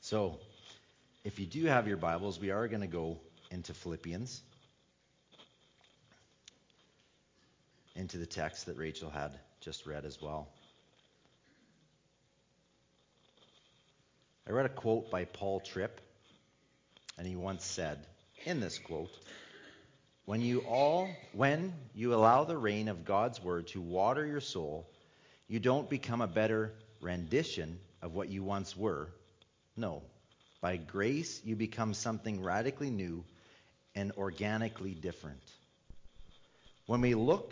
So, if you do have your Bibles, we are going to go into Philippians, into the text that Rachel had just read as well. I read a quote by Paul Tripp, and he once said, in this quote, when you allow the rain of God's word to water your soul, you don't become a better rendition of what you once were. No, by grace you become something radically new and organically different. When we look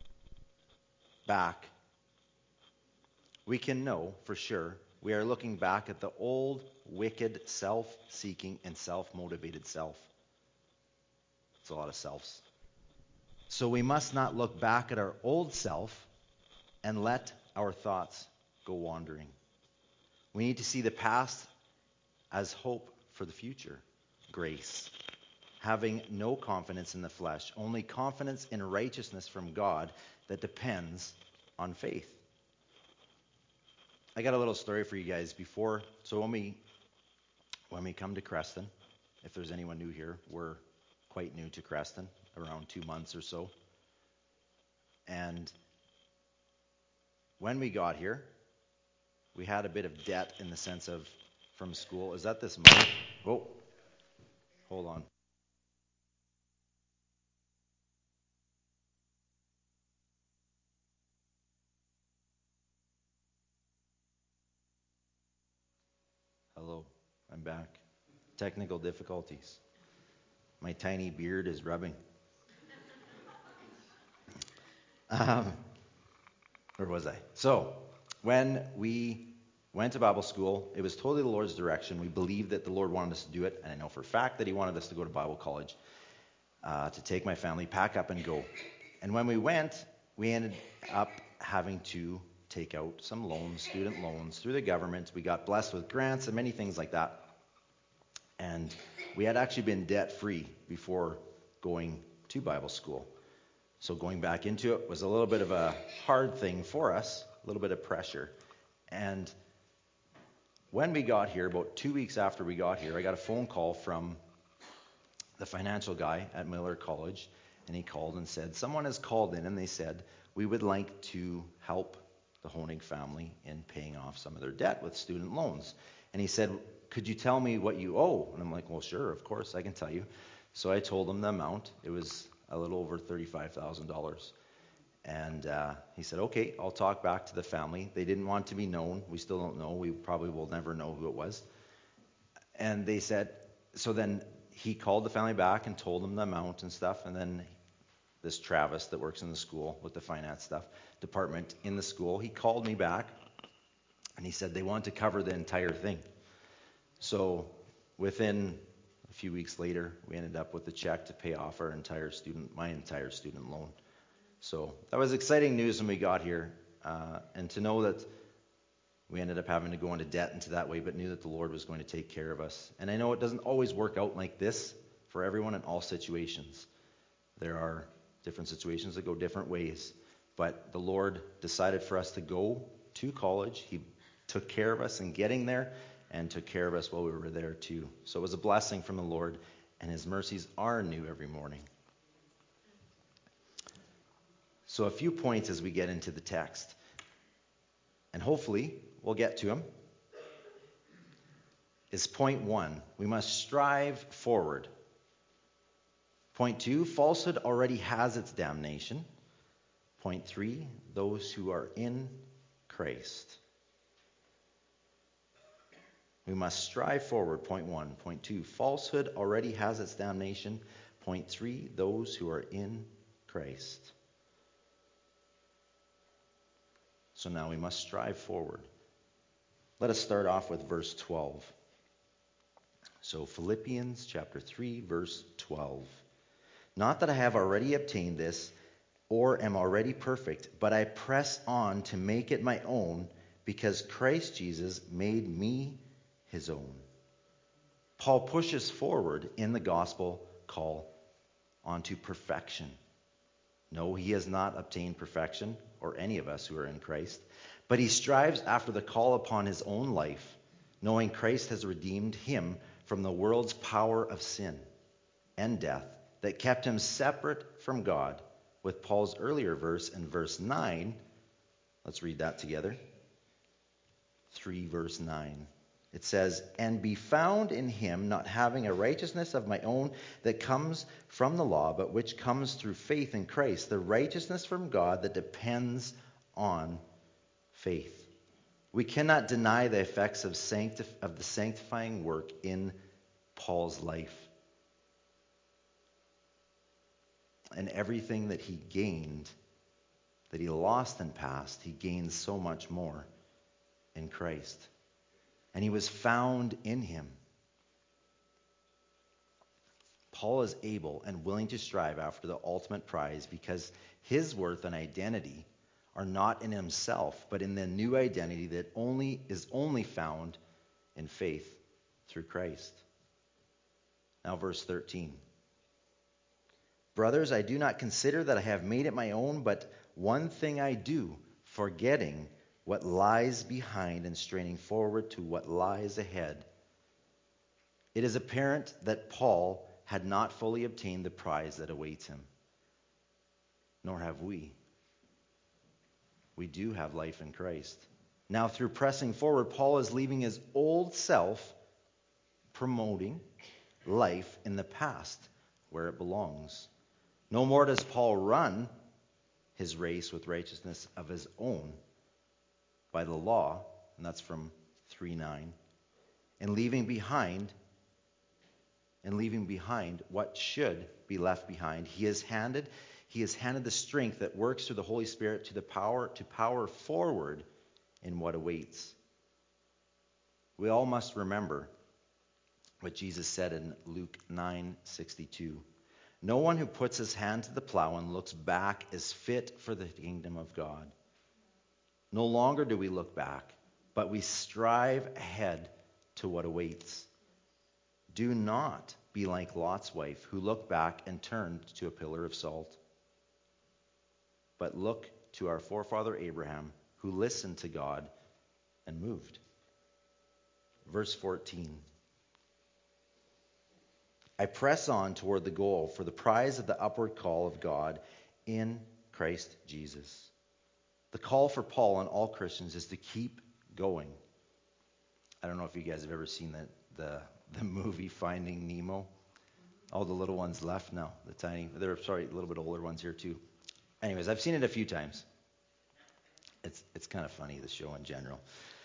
back, we can know for sure we are looking back at the old, wicked, self-seeking, and self-motivated self. It's a lot of selves. So we must not look back at our old self and let our thoughts go wandering. We need to see the past as hope for the future, grace. Having no confidence in the flesh, only confidence in righteousness from God that depends on faith. I got a little story for you guys before. So when we come to Creston, if there's anyone new here, we're quite new to Creston, around 2 months or so. And when we got here, we had a bit of debt in the sense of from school. Is that this mic? Oh, hold on. Hello, I'm back. Technical difficulties. My tiny beard is rubbing. Where was I? So, when we went to Bible school, it was totally the Lord's direction. We believed that the Lord wanted us to do it, and I know for a fact that He wanted us to go to Bible college, to take my family, pack up and go. And when we went, we ended up having to take out some loans, student loans, through the government. We got blessed with grants and many things like that. And we had actually been debt-free before going to Bible school. So going back into it was a little bit of a hard thing for us, a little bit of pressure. And when we got here, about 2 weeks after we got here, I got a phone call from the financial guy at Miller College, and he called and said, someone has called in and they said, we would like to help the Honig family in paying off some of their debt with student loans. And he said, could you tell me what you owe? And I'm like, well, sure, of course, I can tell you. So I told him the amount. It was a little over $35,000. And he said, okay, I'll talk back to the family. They didn't want to be known. We still don't know. We probably will never know who it was. And they said, so then he called the family back and told them the amount and stuff. And then this Travis that works in the school with the finance stuff department in the school, he called me back and he said they want to cover the entire thing. So within a few weeks later, we ended up with a check to pay off my entire student loan. So that was exciting news when we got here, and to know that we ended up having to go into debt into that way, but knew that the Lord was going to take care of us. And I know it doesn't always work out like this for everyone in all situations. There are different situations that go different ways, but the Lord decided for us to go to college. He took care of us in getting there and took care of us while we were there too. So it was a blessing from the Lord, and His mercies are new every morning. So a few points as we get into the text, and hopefully we'll get to them, is point 1, we must strive forward. Point 2, falsehood already has its damnation. Point 3, those who are in Christ. We must strive forward, point 1. Point 2, falsehood already has its damnation. Point 3, those who are in Christ. So now we must strive forward. Let us start off with verse 12. So Philippians chapter 3, verse 12. Not that I have already obtained this or am already perfect, but I press on to make it my own because Christ Jesus made me His own. Paul pushes forward in the gospel call onto perfection. No, he has not obtained perfection, or any of us who are in Christ, but he strives after the call upon his own life knowing Christ has redeemed him from the world's power of sin and death that kept him separate from God. With Paul's earlier verse in verse 9, let's read that together. 3 verse 9. It says, "And be found in him, not having a righteousness of my own that comes from the law, but which comes through faith in Christ, the righteousness from God that depends on faith." We cannot deny the effects of the sanctifying work in Paul's life. And everything that he gained, that he lost in past, he gained so much more in Christ. And he was found in him. Paul is able and willing to strive after the ultimate prize because his worth and identity are not in himself, but in the new identity that is only found in faith through Christ. Now verse 13. "Brothers, I do not consider that I have made it my own, but one thing I do, forgetting what lies behind and straining forward to what lies ahead." It is apparent that Paul had not fully obtained the prize that awaits him. Nor have we. We do have life in Christ. Now, through pressing forward, Paul is leaving his old self, promoting life in the past, where it belongs. No more does Paul run his race with righteousness of his own by the law, and that's from 3:9, and leaving behind what should be left behind. He has handed the strength that works through the Holy Spirit to power forward in what awaits. We all must remember what Jesus said in Luke 9:62. "No one who puts his hand to the plow and looks back is fit for the kingdom of God." No longer do we look back, but we strive ahead to what awaits. Do not be like Lot's wife, who looked back and turned to a pillar of salt. But look to our forefather Abraham, who listened to God and moved. Verse 14. "I press on toward the goal for the prize of the upward call of God in Christ Jesus." The call for Paul and all Christians is to keep going. I don't know if you guys have ever seen the movie Finding Nemo. All the little ones left now. A little bit older ones here too. Anyways, I've seen it a few times. It's kind of funny, the show in general.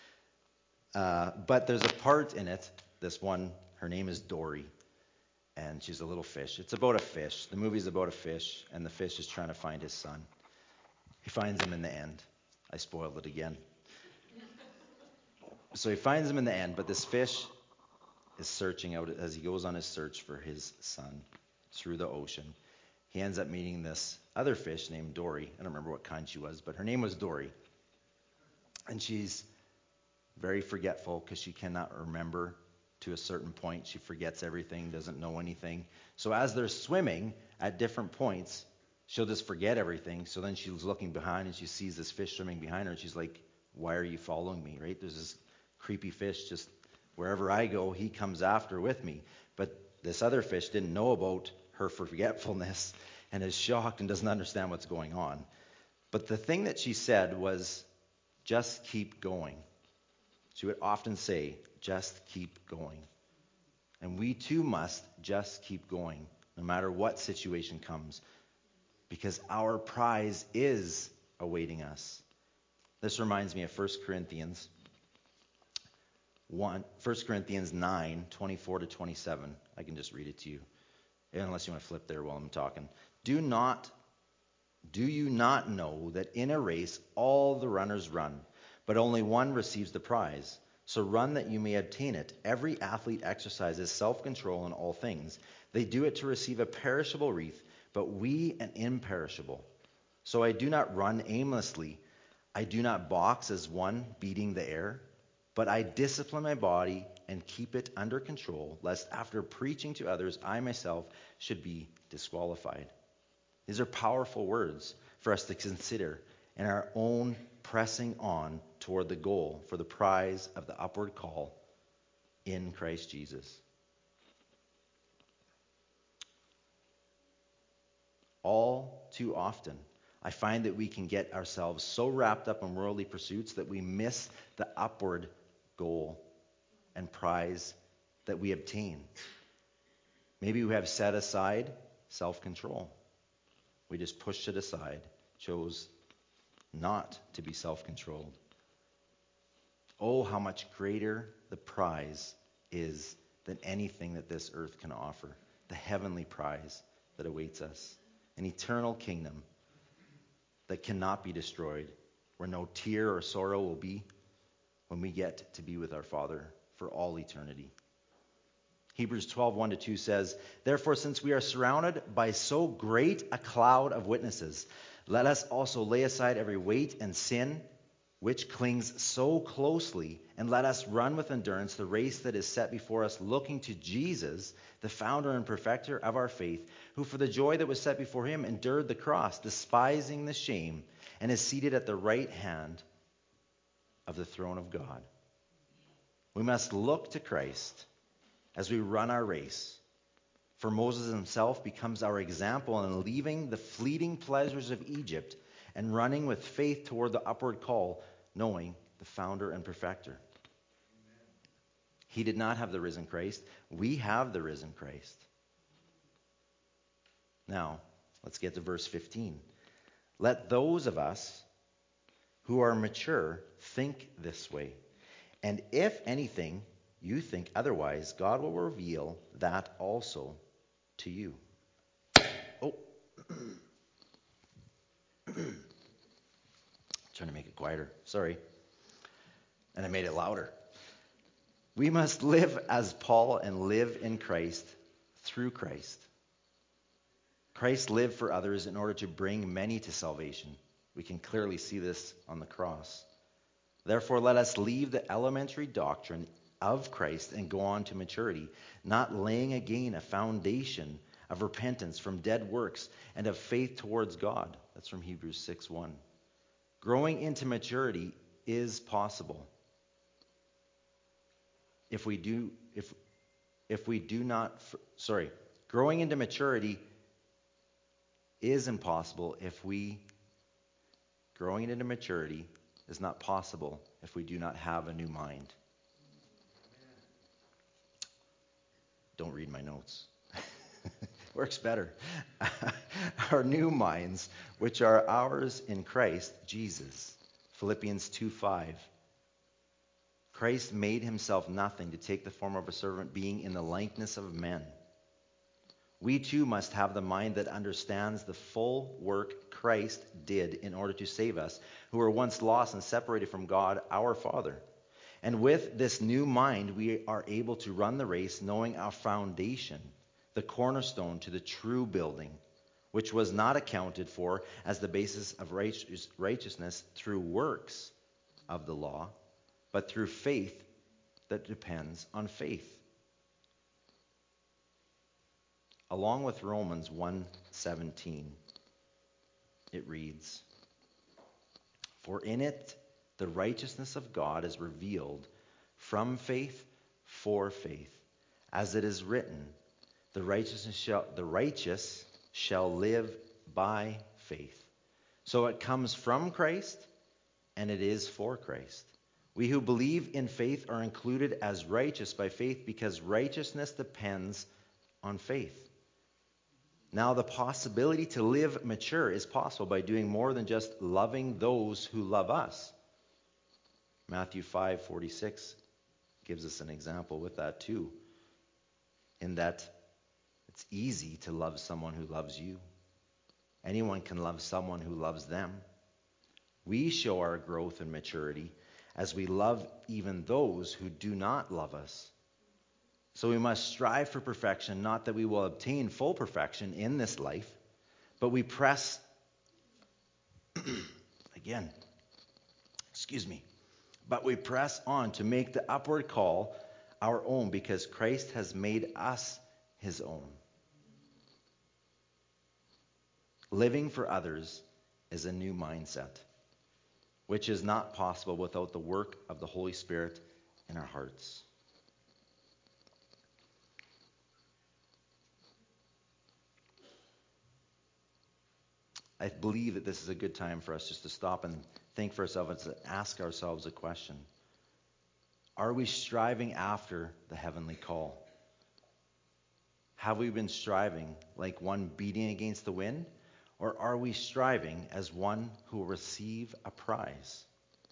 But there's a part in it, this one, her name is Dory, and she's a little fish. It's about a fish. The movie's about a fish, and the fish is trying to find his son. He finds him in the end. I spoiled it again. So he finds him in the end, but this fish is searching out as he goes on his search for his son through the ocean. He ends up meeting this other fish named Dory. I don't remember what kind she was, but her name was Dory. And she's very forgetful because she cannot remember to a certain point. She forgets everything, doesn't know anything. So as they're swimming at different points, she'll just forget everything. So then she's looking behind and she sees this fish swimming behind her. And she's like, "Why are you following me?" Right? There's this creepy fish just wherever I go, he comes after with me. But this other fish didn't know about her forgetfulness and is shocked and doesn't understand what's going on. But the thing that she said was, "Just keep going." She would often say, "Just keep going." And we too must just keep going, no matter what situation comes, because our prize is awaiting us. This reminds me of 1 Corinthians 9, 24 to 27. I can just read it to you, unless you want to flip there while I'm talking. Do you not know that in a race all the runners run, but only one receives the prize? So run that you may obtain it. Every athlete exercises self-control in all things. They do it to receive a perishable wreath, but we an imperishable. So I do not run aimlessly. I do not box as one beating the air, but I discipline my body and keep it under control, lest after preaching to others, I myself should be disqualified. These are powerful words for us to consider in our own pressing on toward the goal for the prize of the upward call in Christ Jesus. All too often, I find that we can get ourselves so wrapped up in worldly pursuits that we miss the upward goal and prize that we obtain. Maybe we have set aside self-control. We just pushed it aside, chose not to be self-controlled. Oh, how much greater the prize is than anything that this earth can offer. The heavenly prize that awaits us. An eternal kingdom that cannot be destroyed, where no tear or sorrow will be when we get to be with our Father for all eternity. Hebrews 12:1-2 says, "Therefore, since we are surrounded by so great a cloud of witnesses, let us also lay aside every weight and sin which clings so closely, and let us run with endurance the race that is set before us, looking to Jesus, the founder and perfecter of our faith, who for the joy that was set before him endured the cross, despising the shame, and is seated at the right hand of the throne of God." We must look to Christ as we run our race. For Moses himself becomes our example in leaving the fleeting pleasures of Egypt and running with faith toward the upward call, knowing the founder and perfecter. Amen. He did not have the risen Christ. We have the risen Christ. Now, let's get to verse 15. Let those of us who are mature think this way. And if anything you think otherwise, God will reveal that also to you. Oh. Trying to make it quieter. Sorry. And I made it louder. We must live as Paul and live in Christ through Christ. Christ lived for others in order to bring many to salvation. We can clearly see this on the cross. Therefore, let us leave the elementary doctrine of Christ and go on to maturity, not laying again a foundation of repentance from dead works and of faith towards God. That's from Hebrews 6:1. Growing into maturity is possible. Growing into maturity is impossible growing into maturity is not possible if we do not have a new mind. Don't read my notes. Works better. Our new minds, which are ours in Christ Jesus. Philippians 2:5. Christ made himself nothing to take the form of a servant, being in the likeness of men. We too must have the mind that understands the full work Christ did in order to save us, who were once lost and separated from God, our Father. And with this new mind, we are able to run the race, knowing our foundation, the cornerstone to the true building, which was not accounted for as the basis of righteousness through works of the law, but through faith that depends on faith. Along with Romans 1:17, it reads, "For in it the righteousness of God is revealed from faith for faith, as it is written, the righteous shall live by faith." So it comes from Christ, and it is for Christ. We who believe in faith are included as righteous by faith because righteousness depends on faith. Now, the possibility to live mature is possible by doing more than just loving those who love us. Matthew 5:46 gives us an example with that too, in that it's easy to love someone who loves you. Anyone can love someone who loves them. We show our growth and maturity as we love even those who do not love us. So we must strive for perfection, not that we will obtain full perfection in this life, but we press but we press on to make the upward call our own because Christ has made us his own. Living for others is a new mindset, which is not possible without the work of the Holy Spirit in our hearts. I believe that this is a good time for us just to stop and think for ourselves and ask ourselves a question. Are we striving after the heavenly call? Have we been striving like one beating against the wind? Or are we striving as one who will receive a prize?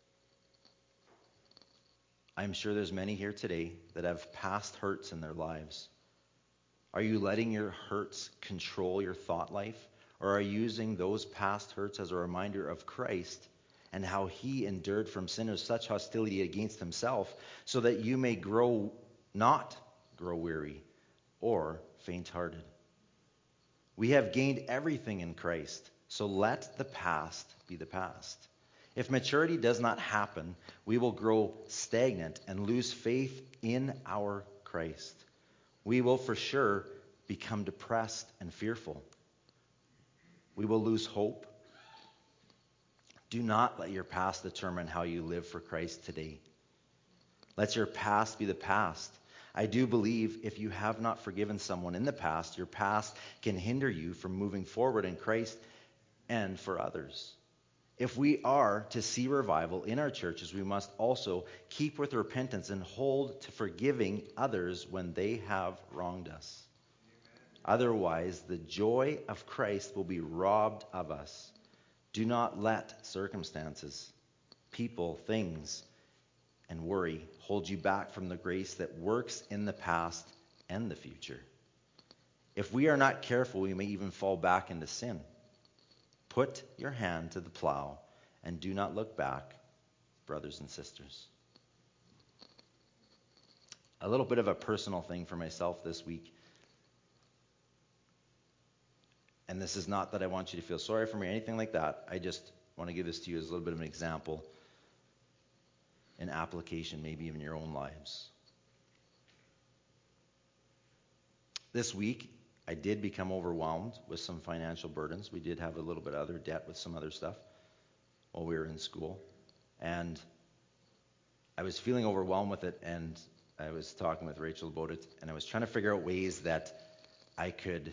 I'm sure there's many here today that have past hurts in their lives. Are you letting your hurts control your thought life? Or are you using those past hurts as a reminder of Christ and how he endured from sinners such hostility against himself so that you may not grow weary or faint-hearted? We have gained everything in Christ, so let the past be the past. If maturity does not happen, we will grow stagnant and lose faith in our Christ. We will for sure become depressed and fearful. We will lose hope. Do not let your past determine how you live for Christ today. Let your past be the past. I do believe if you have not forgiven someone in the past, your past can hinder you from moving forward in Christ and for others. If we are to see revival in our churches, we must also keep with repentance and hold to forgiving others when they have wronged us. Otherwise, the joy of Christ will be robbed of us. Do not let circumstances, people, things, and worry hold you back from the grace that works in the past and the future. If we are not careful, we may even fall back into sin. Put your hand to the plow and do not look back, brothers and sisters. A little bit of a personal thing for myself this week. And this is not that I want you to feel sorry for me or anything like that. I just want to give this to you as a little bit of an example, an application, maybe even in your own lives. This week, I did become overwhelmed with some financial burdens. We did have a little bit of other debt with some other stuff while we were in school. And I was feeling overwhelmed with it, and I was talking with Rachel about it, and I was trying to figure out ways that I could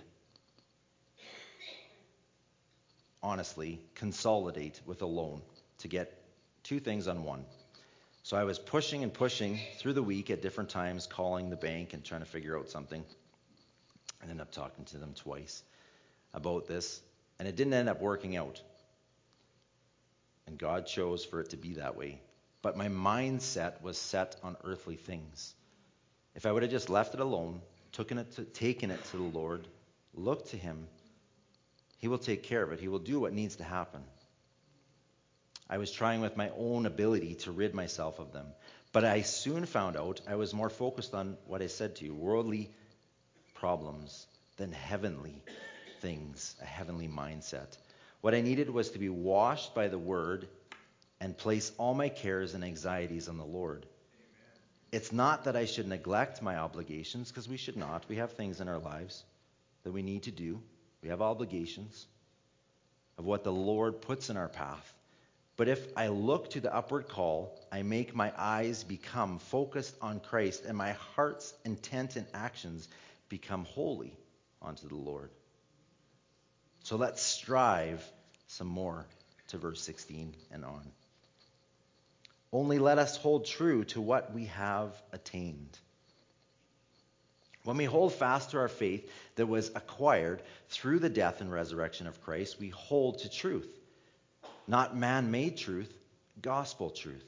honestly consolidate with a loan to get two things on one. So I was pushing and pushing through the week at different times, calling the bank and trying to figure out something. I ended up talking to them twice about this, and it didn't end up working out. And God chose for it to be that way. But my mindset was set on earthly things. If I would have just left it alone, taken it to the Lord, looked to him, he will take care of it. He will do what needs to happen. I was trying with my own ability to rid myself of them. But I soon found out I was more focused on what I said to you, worldly problems than heavenly things, a heavenly mindset. What I needed was to be washed by the word and place all my cares and anxieties on the Lord. Amen. It's not that I should neglect my obligations, because we should not. We have things in our lives that we need to do. We have obligations of what the Lord puts in our path. But if I look to the upward call, I make my eyes become focused on Christ, and my heart's intent and actions become holy unto the Lord. So let's strive some more to verse 16 and on. Only let us hold true to what we have attained. When we hold fast to our faith that was acquired through the death and resurrection of Christ, we hold to truth. Not man-made truth, gospel truth.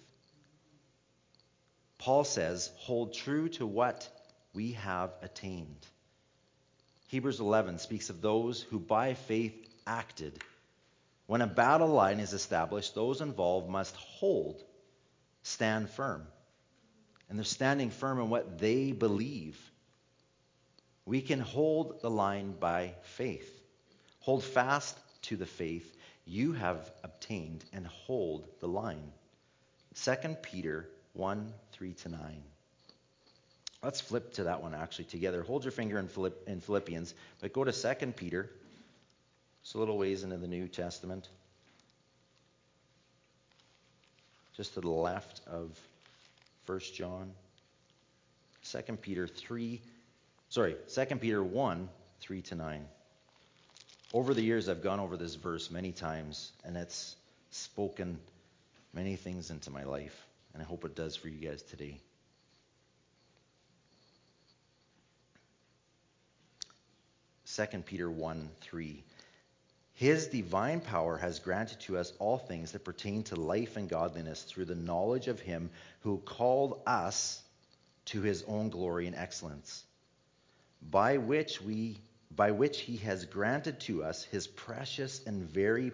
Paul says, hold true to what we have attained. Hebrews 11 speaks of those who by faith acted. When a battle line is established, those involved must stand firm. And they're standing firm in what they believe. We can hold the line by faith. Hold fast to the faith you have obtained and hold the line. 2 Peter 1, 3-9. Let's flip to that one actually together. Hold your finger in Philippians, but go to 2 Peter. It's a little ways into the New Testament. Just to the left of 1 John. 2 Peter 1, 3-9. Over the years, I've gone over this verse many times, and it's spoken many things into my life, and I hope it does for you guys today. 2 Peter 1:3. His divine power has granted to us all things that pertain to life and godliness through the knowledge of him who called us to his own glory and excellence, by which he has granted to us his precious and very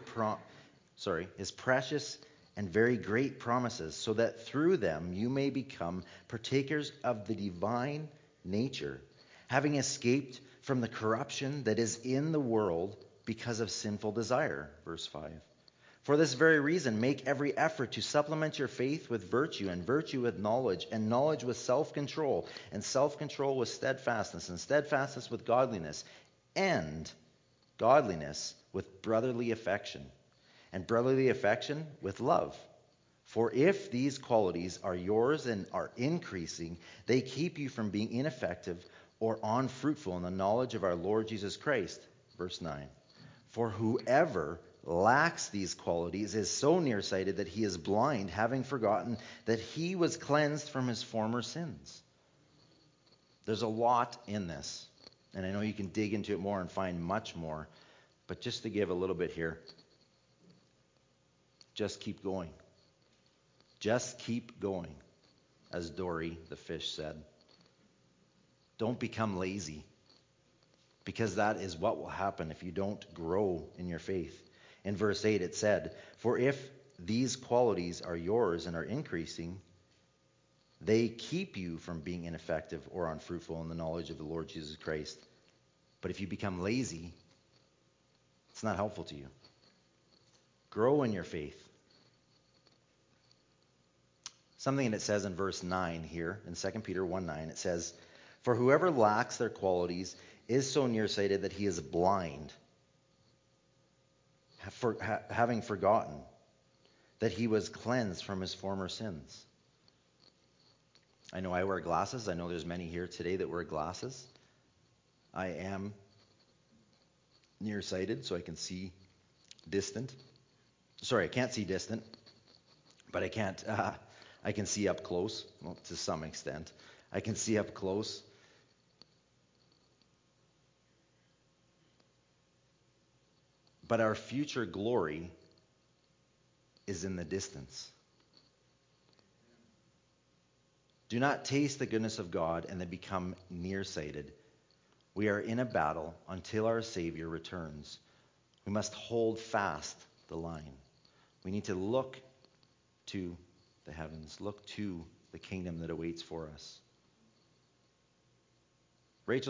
great promises, so that through them you may become partakers of the divine nature, having escaped from the corruption that is in the world because of sinful desire. Verse 5. For this very reason, make every effort to supplement your faith with virtue, and virtue with knowledge, and knowledge with self-control, and self-control with steadfastness, and steadfastness with godliness, and godliness with brotherly affection, and brotherly affection with love. For if these qualities are yours and are increasing, they keep you from being ineffective or unfruitful in the knowledge of our Lord Jesus Christ. Verse 9. For whoever lacks these qualities is so nearsighted that he is blind, having forgotten that he was cleansed from his former sins. There's a lot in this, and I know you can dig into it more and find much more, but just to give a little bit here, just keep going. Just keep going, as Dory the fish said. Don't become lazy, because that is what will happen if you don't grow in your faith. In verse 8 it said, for if these qualities are yours and are increasing, they keep you from being ineffective or unfruitful in the knowledge of the Lord Jesus Christ. But if you become lazy, it's not helpful to you. Grow in your faith. Something that it says in verse 9 here, in 2 Peter 1:9, it says, for whoever lacks their qualities is so nearsighted that he is blind, having forgotten that he was cleansed from his former sins. I know I wear glasses. I know there's many here today that wear glasses. I am nearsighted, so I can see distant. Sorry, I can't see distant, but I can see up close, well, to some extent. I can see up close. But our future glory is in the distance. Do not taste the goodness of God and then become nearsighted. We are in a battle until our Savior returns. We must hold fast the line. We need to look to the heavens, look to the kingdom that awaits for us. Rachel,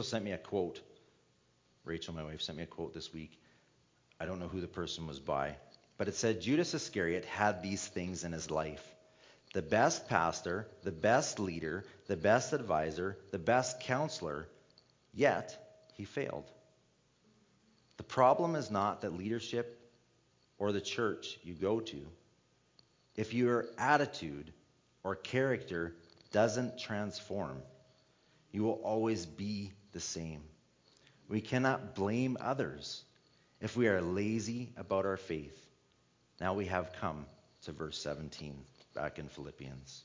my wife, sent me a quote this week. I don't know who the person was by, but it said Judas Iscariot had these things in his life: the best pastor, the best leader, the best advisor, the best counselor, yet he failed. The problem is not that leadership or the church you go to, if your attitude or character doesn't transform, you will always be the same. We cannot blame others if we are lazy about our faith. Now we have come to verse 17, back in Philippians.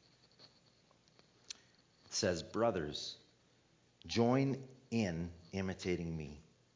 It says, brothers, join in imitating me,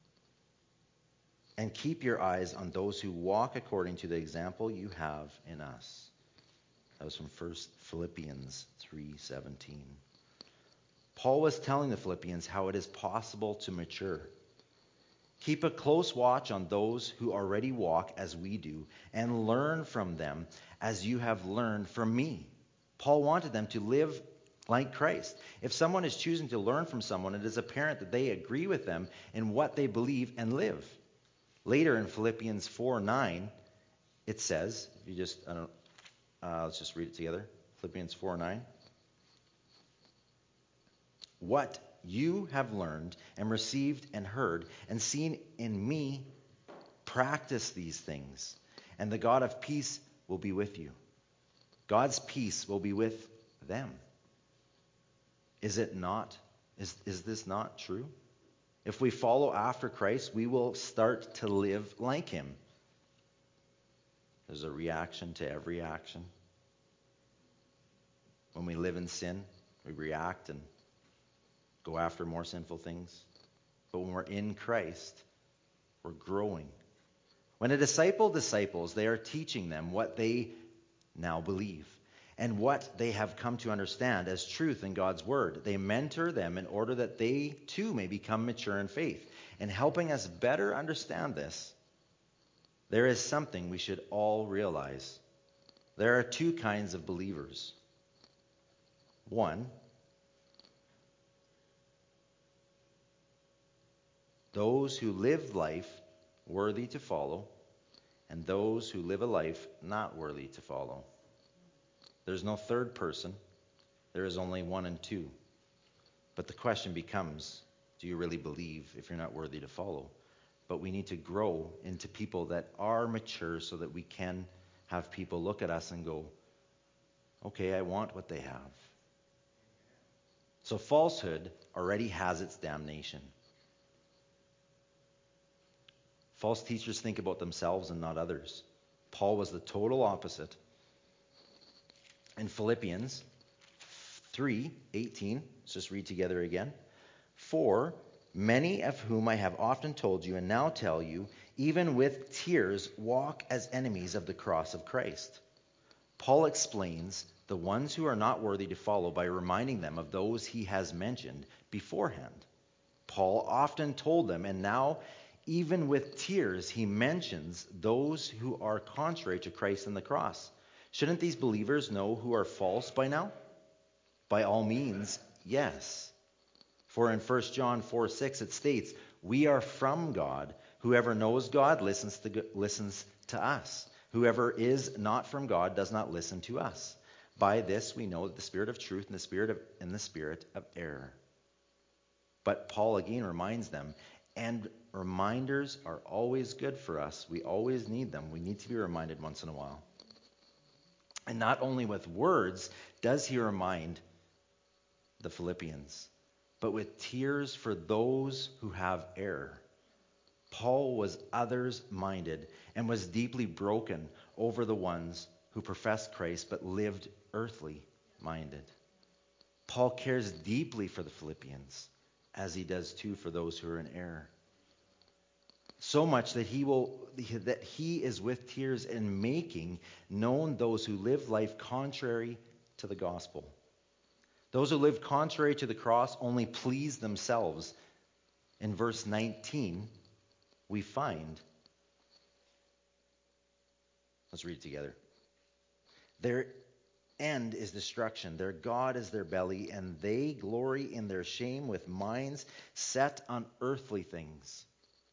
and keep your eyes on those who walk according to the example you have in us. That was from 1 Philippians 3:17. Paul was telling the Philippians how it is possible to mature. Keep a close watch on those who already walk as we do, and learn from them as you have learned from me. Paul wanted them to live like Christ. If someone is choosing to learn from someone, it is apparent that they agree with them in what they believe and live. Later in Philippians 4:9, it says, let's just read it together. Philippians 4:9. What you have learned and received and heard and seen in me, practice these things, and the God of peace will be with you. God's peace will be with them. Is it not? Is this not true? If we follow after Christ, we will start to live like him. There's a reaction to every action. When we live in sin, we react and go after more sinful things. But when we're in Christ, we're growing. When a disciple disciples, they are teaching them what they now believe and what they have come to understand as truth in God's word. They mentor them in order that they too may become mature in faith. And helping us better understand this, there is something we should all realize. There are two kinds of believers. One, those who live life worthy to follow, and those who live a life not worthy to follow. There's no third person. There is only one and two. But the question becomes, do you really believe if you're not worthy to follow? But we need to grow into people that are mature so that we can have people look at us and go, okay, I want what they have. So falsehood already has its damnation. False teachers think about themselves and not others. Paul was the total opposite. In Philippians 3:18, let's just read together again. For many of whom I have often told you and now tell you, even with tears, walk as enemies of the cross of Christ. Paul explains the ones who are not worthy to follow by reminding them of those he has mentioned beforehand. Paul often told them, and now even with tears, he mentions those who are contrary to Christ and the cross. Shouldn't these believers know who are false by now? By all means, yes. For in 1 John 4:6 it states, we are from God. Whoever knows God listens to us. Whoever is not from God does not listen to us. By this we know that the spirit of truth and the spirit of error. But Paul again reminds them, and reminders are always good for us. We always need them. We need to be reminded once in a while. And not only with words does he remind the Philippians, but with tears for those who have error. Paul was others-minded and was deeply broken over the ones who professed Christ but lived earthly-minded. Paul cares deeply for the Philippians, as he does too for those who are in error. So much that he is with tears in making known those who live life contrary to the gospel. Those who live contrary to the cross only please themselves. In verse 19, we find, let's read it together. Their end is destruction. Their God is their belly, and they glory in their shame with minds set on earthly things.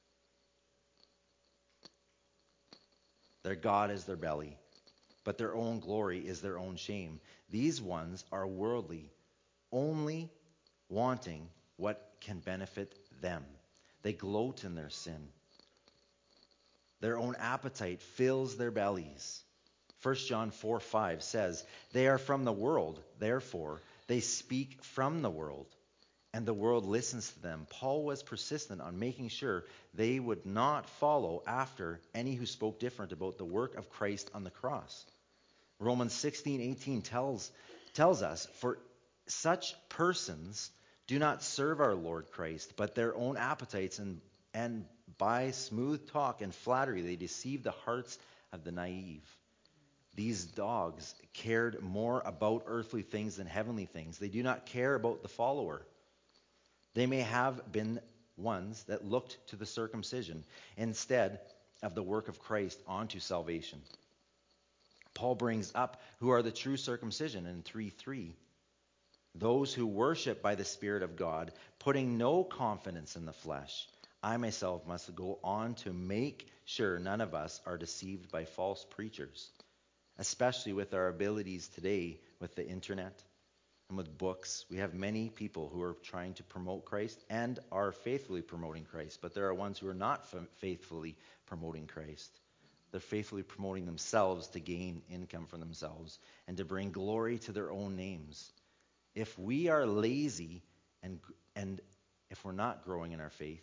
Their God is their belly, but their own glory is their own shame. These ones are worldly, only wanting what can benefit them. They gloat in their sin. Their own appetite fills their bellies. 1 John 4:5 says, they are from the world, therefore they speak from the world, and the world listens to them. Paul was persistent on making sure they would not follow after any who spoke different about the work of Christ on the cross. Romans 16:18 tells us, for such persons do not serve our Lord Christ, but their own appetites, and by smooth talk and flattery they deceive the hearts of the naive. These dogs cared more about earthly things than heavenly things. They do not care about the follower. They may have been ones that looked to the circumcision instead of the work of Christ onto salvation. Paul brings up who are the true circumcision in 3:3. Those who worship by the Spirit of God, putting no confidence in the flesh. I myself must go on to make sure none of us are deceived by false preachers, especially with our abilities today with the internet and with books. We have many people who are trying to promote Christ and are faithfully promoting Christ, but there are ones who are not faithfully promoting Christ. They're faithfully promoting themselves to gain income for themselves and to bring glory to their own names. If we are lazy and if we're not growing in our faith,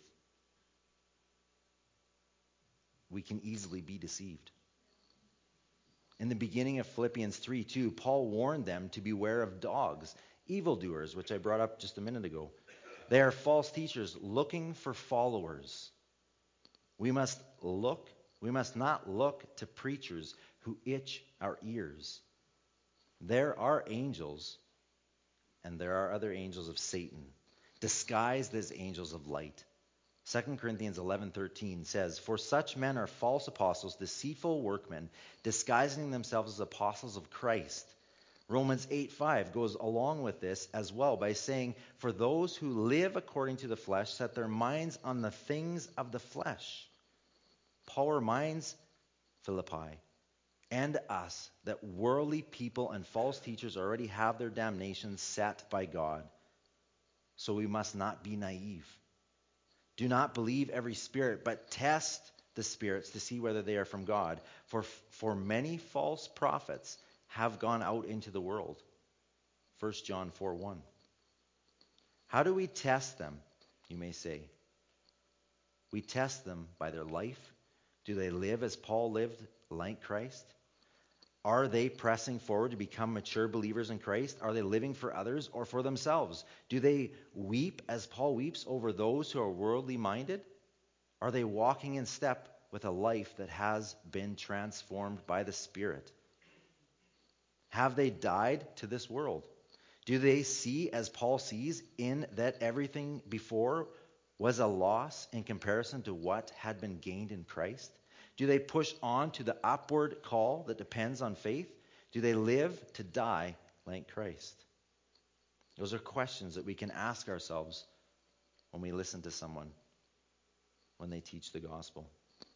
we can easily be deceived. In the beginning of Philippians 3:2, Paul warned them to beware of dogs, evildoers, which I brought up just a minute ago. They are false teachers looking for followers. We must not look to preachers who itch our ears. There are angels, and there are other angels of Satan, disguised as angels of light. 2 Corinthians 11:13 says, "For such men are false apostles, deceitful workmen, disguising themselves as apostles of Christ." Romans 8:5 goes along with this as well by saying, "For those who live according to the flesh set their minds on the things of the flesh." Paul reminds Philippi and us that worldly people and false teachers already have their damnation set by God. So we must not be naive. Do not believe every spirit, but test the spirits to see whether they are from God. For many false prophets have gone out into the world. 1 John 4:1. How do we test them, you may say? We test them by their life. Do they live as Paul lived, like Christ? Are they pressing forward to become mature believers in Christ? Are they living for others or for themselves? Do they weep as Paul weeps over those who are worldly minded? Are they walking in step with a life that has been transformed by the Spirit? Have they died to this world? Do they see as Paul sees, in that everything before was a loss in comparison to what had been gained in Christ? Do they push on to the upward call that depends on faith? Do they live to die like Christ? Those are questions that we can ask ourselves when we listen to someone, when they teach the gospel.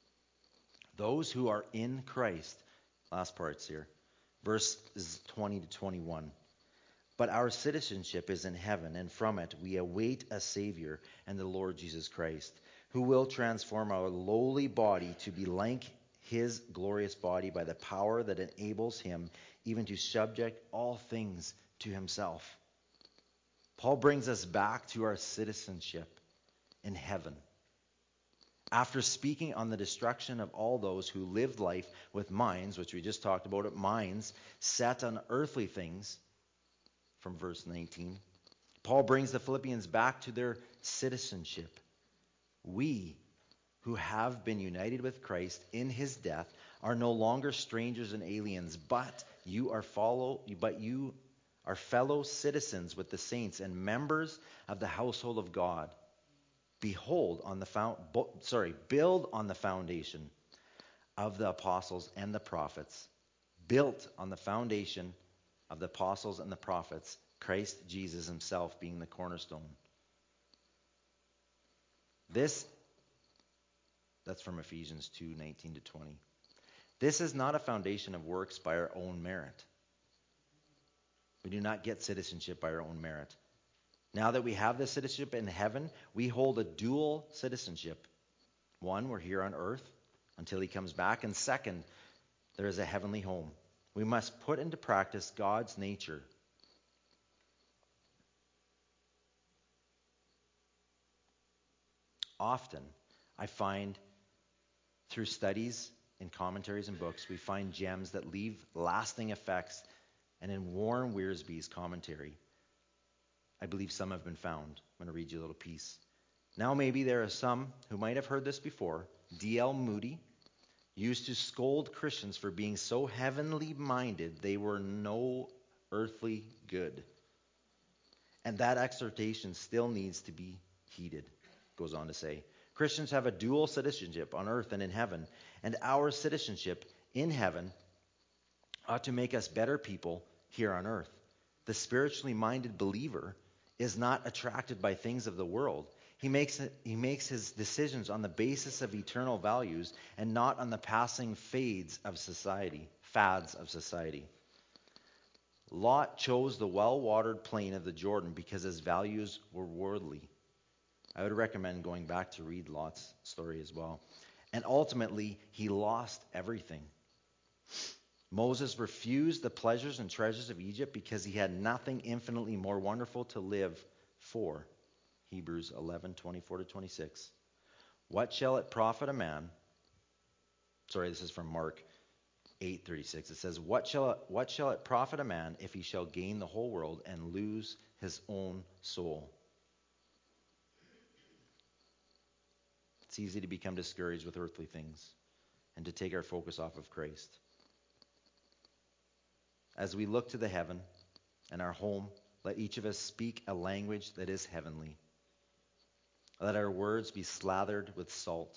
Those who are in Christ, last parts here, verses 20 to 21. But our citizenship is in heaven, and from it we await a Savior, and the Lord Jesus Christ, who will transform our lowly body to be like his glorious body by the power that enables him even to subject all things to himself. Paul brings us back to our citizenship in heaven. After speaking on the destruction of all those who lived life with minds, which we just talked about, minds set on earthly things, from verse 19, Paul brings the Philippians back to their citizenship. We, who have been united with Christ in his death, are no longer strangers and aliens, but you are fellow citizens with the saints and members of the household of God. Build on the foundation of the apostles and the prophets. Built on the foundation of the apostles and the prophets, Christ Jesus himself being the cornerstone. That's from Ephesians 2:19 to 20. This is not a foundation of works by our own merit. We do not get citizenship by our own merit. Now that we have this citizenship in heaven, we hold a dual citizenship. One, we're here on earth until he comes back. And second, there is a heavenly home. We must put into practice God's nature. Often, I find through studies and commentaries and books, we find gems that leave lasting effects. And in Warren Wiersbe's commentary, I believe some have been found. I'm going to read you a little piece. Now maybe there are some who might have heard this before. D.L. Moody used to scold Christians for being so heavenly minded they were no earthly good. And that exhortation still needs to be heeded, goes on to say. Christians have a dual citizenship on earth and in heaven, and our citizenship in heaven ought to make us better people here on earth. The spiritually minded believer is not attracted by things of the world. He makes his decisions on the basis of eternal values and not on the passing fads of society. Lot chose the well-watered plain of the Jordan because his values were worldly. I would recommend going back to read Lot's story as well. And ultimately, he lost everything. Moses refused the pleasures and treasures of Egypt because he had nothing infinitely more wonderful to live for. Hebrews 11:24-26. What shall it profit a man? Sorry, this is from Mark 8:36. It says, what shall it profit a man if he shall gain the whole world and lose his own soul? It's easy to become discouraged with earthly things and to take our focus off of Christ. As we look to the heaven and our home, let each of us speak a language that is heavenly. Let our words be slathered with salt.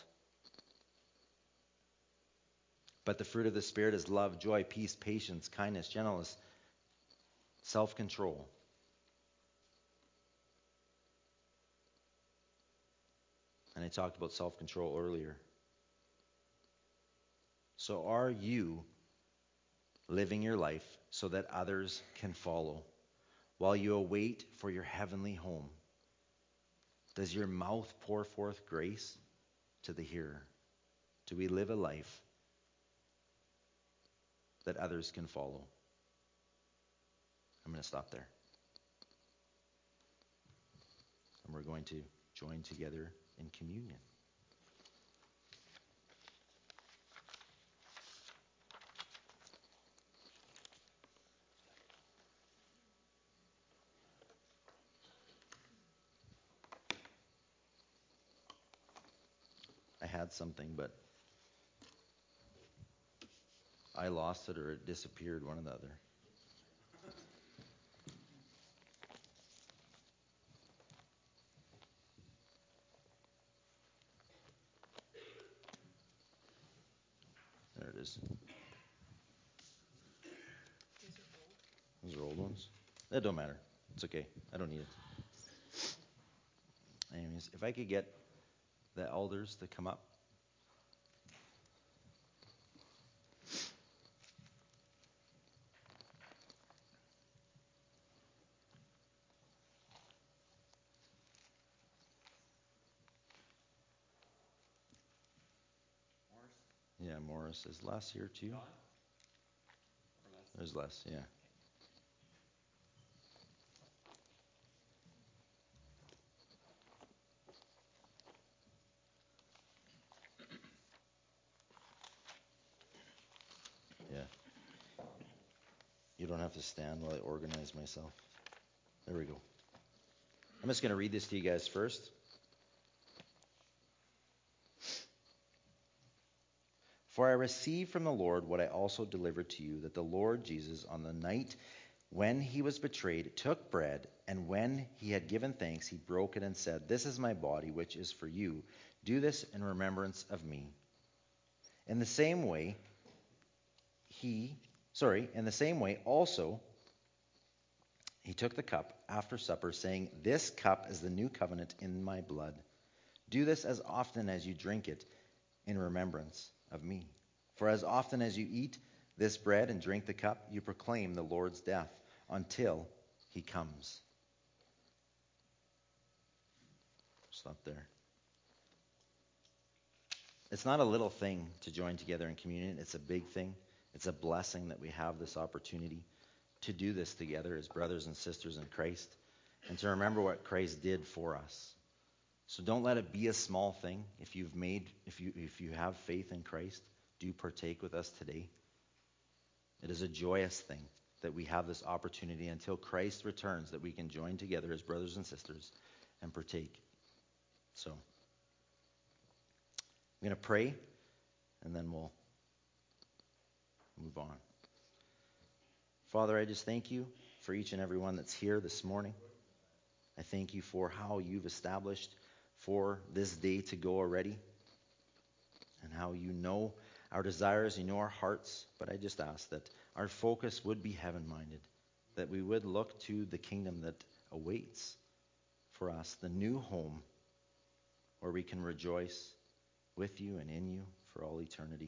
But the fruit of the Spirit is love, joy, peace, patience, kindness, gentleness, self-control. And I talked about self-control earlier. So are you living your life so that others can follow while you await for your heavenly home? Does your mouth pour forth grace to the hearer? Do we live a life that others can follow? I'm going to stop there. And we're going to join together in communion. I had something, but I lost it or it disappeared, one or the other. There it is. Those are old ones? That don't matter. It's okay. I don't need it. Anyways, if I could get the elders to come up. Yeah, Morris. Is Les here too? There's Les, yeah. Yeah. You don't have to stand while I organize myself. There we go. I'm just going to read this to you guys first. For I received from the Lord what I also delivered to you, that the Lord Jesus, on the night when he was betrayed, took bread, and when he had given thanks, he broke it and said, "This is my body, which is for you. Do this in remembrance of me." In the same way, also, he took the cup after supper, saying, "This cup is the new covenant in my blood. Do this as often as you drink it in remembrance of me. For as often as you eat this bread and drink the cup, you proclaim the Lord's death until he comes." Stop there. It's not a little thing to join together in communion. It's a big thing. It's a blessing that we have this opportunity to do this together as brothers and sisters in Christ and to remember what Christ did for us. So don't let it be a small thing. If you have faith in Christ, do partake with us today. It is a joyous thing that we have this opportunity until Christ returns, that we can join together as brothers and sisters and partake. So I'm going to pray, and then we'll move on. Father, I just thank you for each and every one that's here this morning. I thank you for how you've established for this day to go already, and how you know our desires, you know our hearts. But I just ask that our focus would be heaven-minded, that we would look to the kingdom that awaits for us, the new home where we can rejoice with you and in you for all eternity.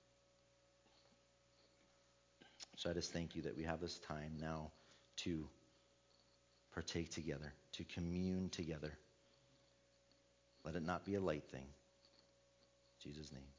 So I just thank you that we have this time now to partake together, to commune together. Let it not be a light thing. In Jesus' name.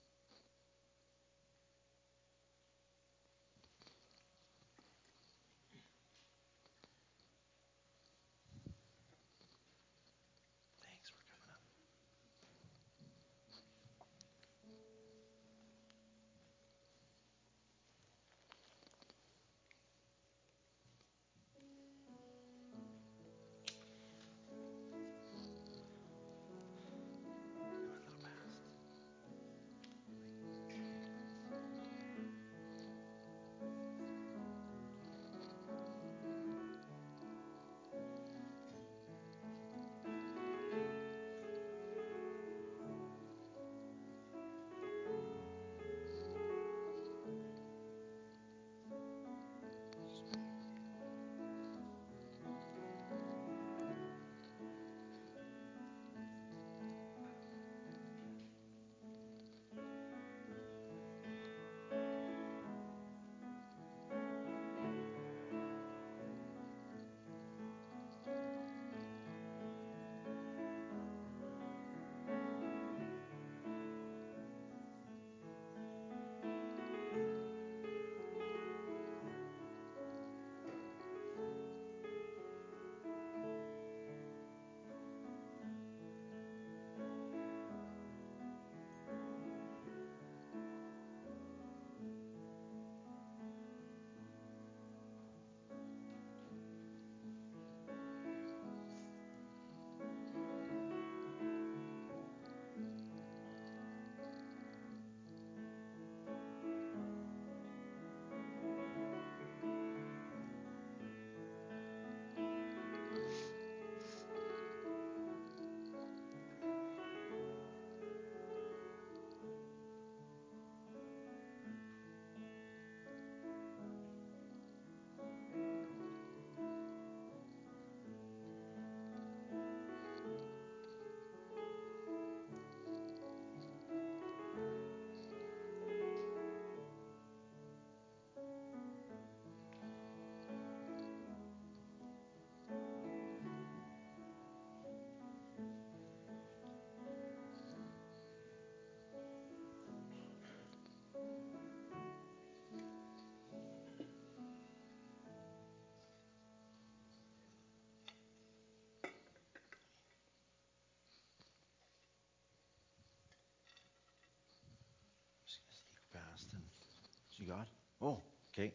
You got? Oh, okay.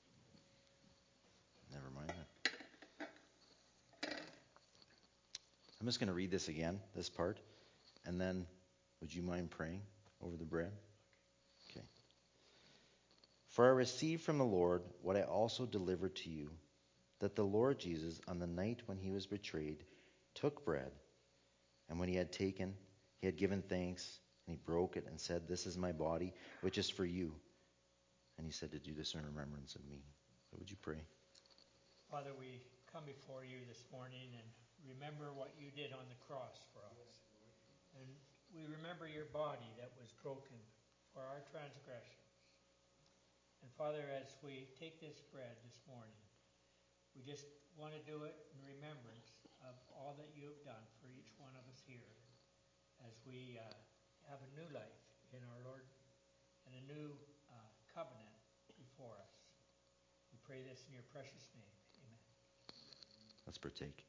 Never mind that. I'm just going to read this again, this part, and then would you mind praying over the bread? Okay. For I received from the Lord what I also delivered to you, that the Lord Jesus, on the night when he was betrayed, took bread, and when he had taken, he had given thanks, and he broke it and said, "This is my body, which is for you." And he said to do this in remembrance of me. So would you pray? Father, we come before you this morning and remember what you did on the cross for us. And we remember your body that was broken for our transgressions. And Father, as we take this bread this morning, we just want to do it in remembrance of all that you have done for each one of us here as we have a new life in our Lord and a new covenant before us. We pray this in your precious name. Amen. Let's partake.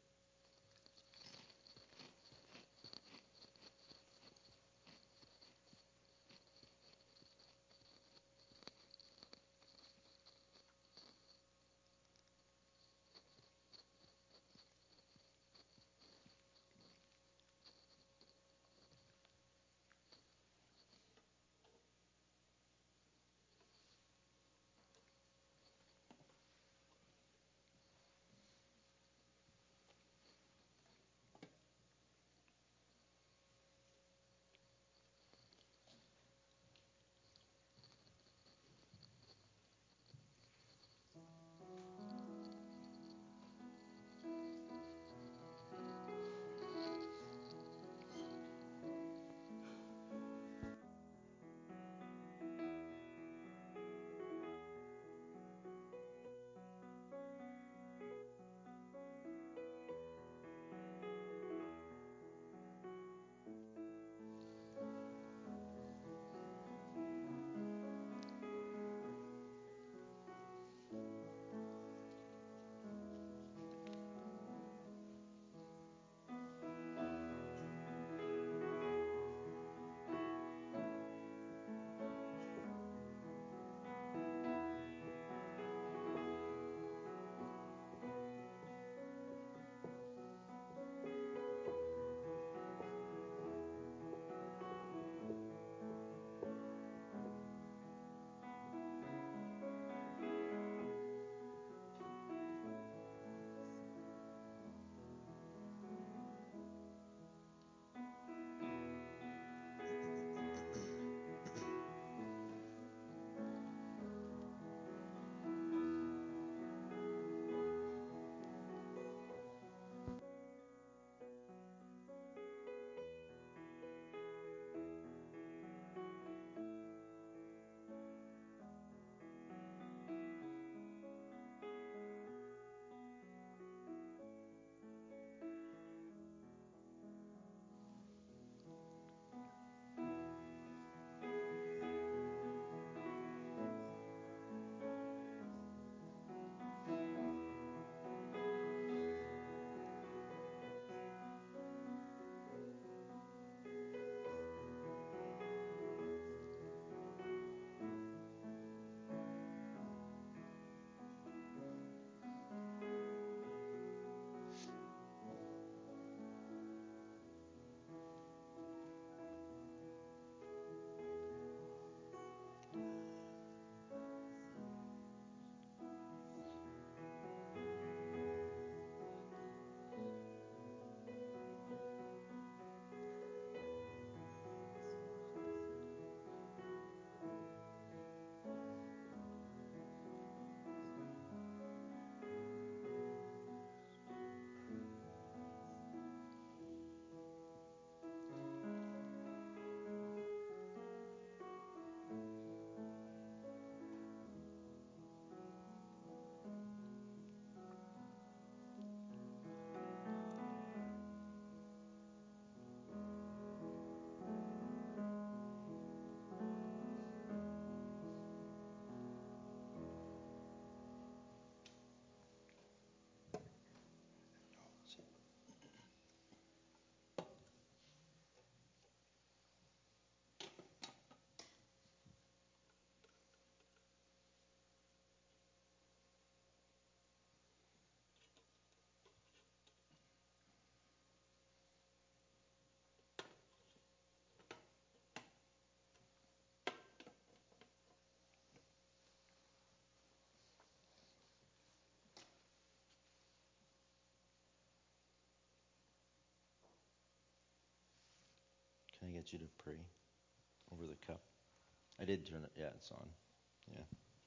get you to pray over the cup? I did turn it. Yeah, it's on. Yeah.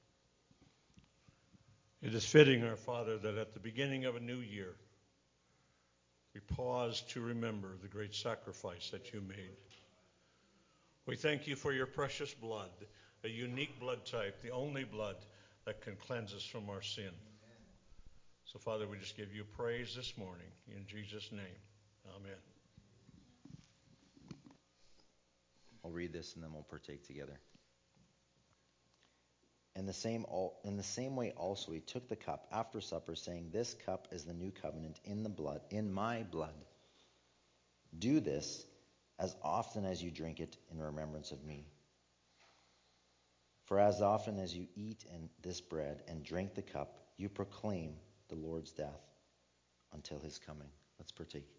It is fitting, our Father, that at the beginning of a new year, we pause to remember the great sacrifice that you made. We thank you for your precious blood, a unique blood type, the only blood that can cleanse us from our sin. So, Father, we just give you praise this morning. In Jesus' name, amen. I'll read this and then we'll partake together. In the same way also he took the cup after supper, saying, "This cup is the new covenant in my blood. Do this as often as you drink it in remembrance of me. For as often as you eat this bread and drink the cup, you proclaim the Lord's death until his coming." Let's partake.